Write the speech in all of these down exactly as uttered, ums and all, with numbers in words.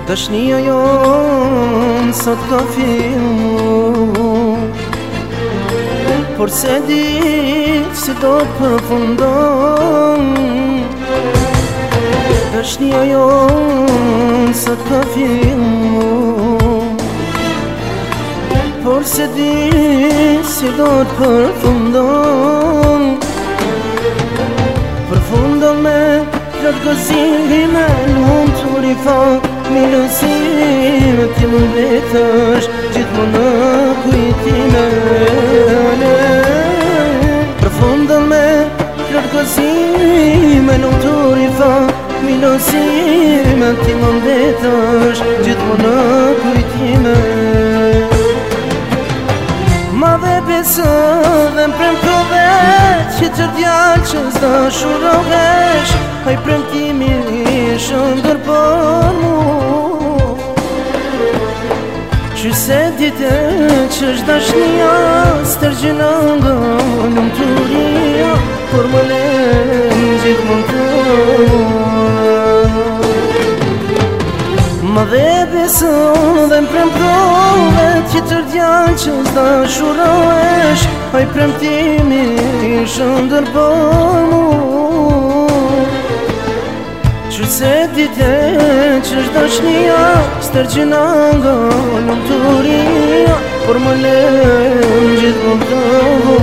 Dashnia jon sot ka fillu, por se di si do t'përfundon. Dashnia jon sot ka fillu, por se di si do t'përfundon. Përfundon me plot gëzime, lumë të rifa milësime, ti më vetësh gjithmonë në kujtime. Përfundon me plot gëzime, lumë të rifa milësime, ti më vetësh gjithmonë në kujtime. Ma dhe besë dhe më premtove që të djallë që s'da shurohesh, haj premtimi shëndër për mu. Që se dite që është dashnia stërgjena nga lumturia, por më lem gjithmonë të mu. Ma dhe besë dhe më premtove që të djallë që s'da shurohesh, haj premtimi shëndër për mu. Që se dite që është dashnia stërgjena nga lumturia, por më lem gjithmonë të mu.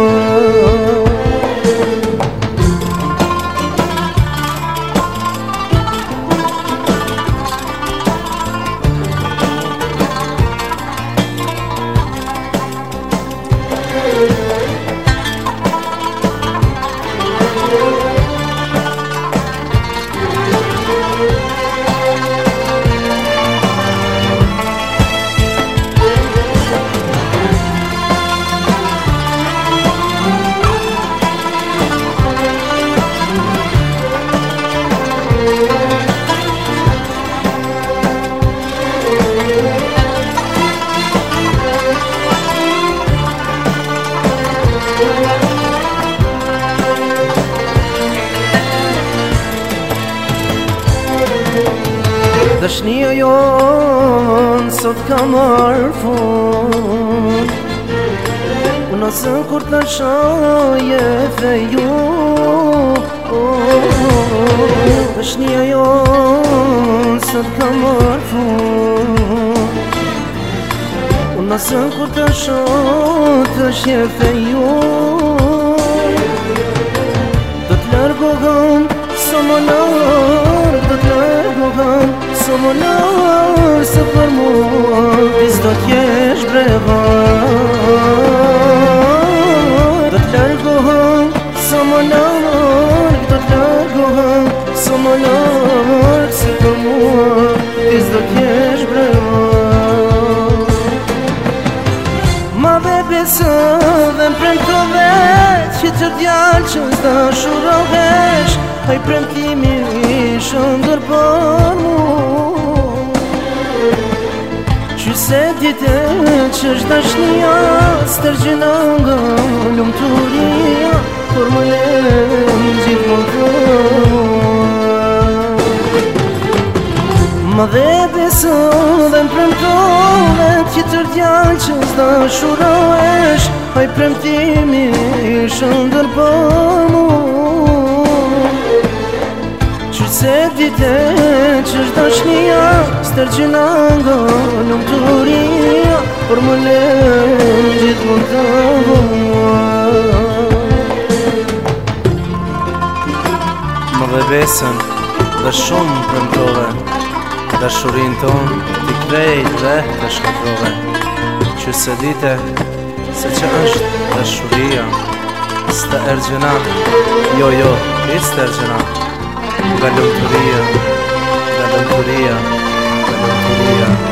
Dashnia jon sot ka marrë fund, unë asë kur të shaje feju. Dashnia jon sot ka marrë fund, unë asë kur të shaje feju. Do t'largohem sa më larg, do t'largohem sa më larg, se për mua ti s'do t'jesh breva. Do t'largohem sa më larg, do t'largohem sa më larg, se për mua ti s'do t'jesh breva. Ma dhe besë dhe më premtove që të djallë që s'da shurohesh, haj premtimi shëndër për mu. Që se dite që është dashnia stërgjena nga lumturia, por më lem gjithmonë të mu. Ma dhe besë dhe më premtove që të djallë që s'da shurohesh, haj premtimi shëndër për mu. Që se dite që është dashnia stërgjena nga lumturia, por më lem gjithmonë të mu. Më dhe besën dhe shumë premtove, dashurin ton t'i krejt dhe të shkatrove. Që se dite se që është dashuria s'ta ergjena, jo jo, i s'ta ergjena, nga lumturia, nga lumturia, nga lumturia.